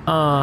آها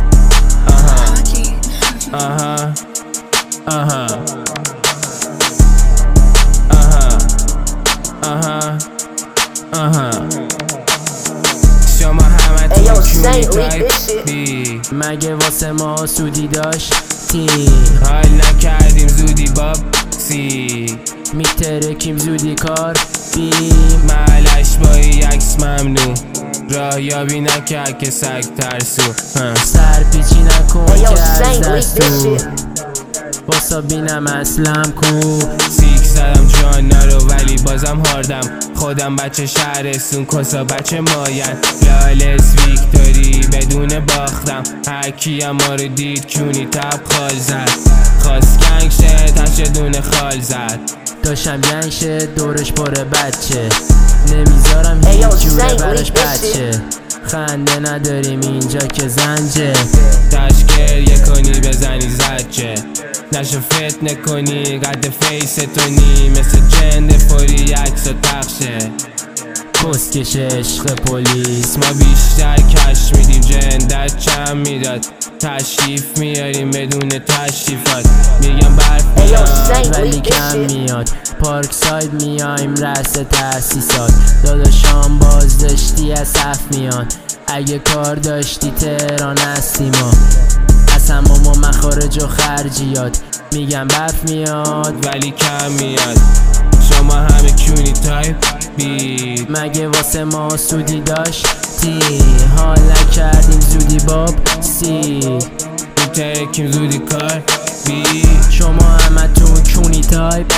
شما همه تو کونی تایپی مگه واسه ما سودی داشتی؟ حال نکردیم زودی بابسی میترکیم زودی کار بی معلش با یکس ممنوع راه یابی نکرد که سگ ترسو سرپیچی نکن که از دستو باسا بینم اسلم کو سیک زدم جانا رو ولی بازم هاردم خودم بچه شهرستون کسا بچه ماین لالس ویکتوری بدون باختم هرکی اما رو دید کونی تب خال زد خواست گنگ شه تشه دونه خال زد داشتم گنگ شه دورش پره بچه نمیذارم هیچ جوره براش بچه خنده نداریم اینجا که زنجه تشکریه کنی بزنی زجه نشو فتنه کنی قد فیس تونی مثل جند فوری عکس و تخشه کسکش عشق پلیس ما بیشتر کش میدیم جندت چم میداد تشریف میاریم بدون تشریفات میگم برف میاد ولی کم میاد پارک ساید میایم رأس تأسیسات داداشام باز داشتی از صف میان اگه کار داشتی تهران هستی ما اصلا ما مخارج و خرجیات میگم برف میاد ولی کم میاد شما همه کونی تایپ بید مگه واسه ما سودی داشتی؟ حال نکردیم زودی باب سی میترکیم زودی کار بید شما همه تو کونی تایپ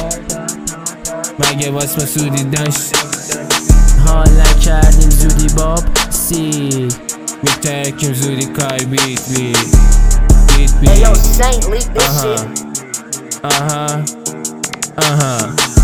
مگه واسه ما سودی داشت حال نکردیم زودی باب سی میترکیم زودی کار بید Hey yo, Saint, leak this shit. Uh-huh.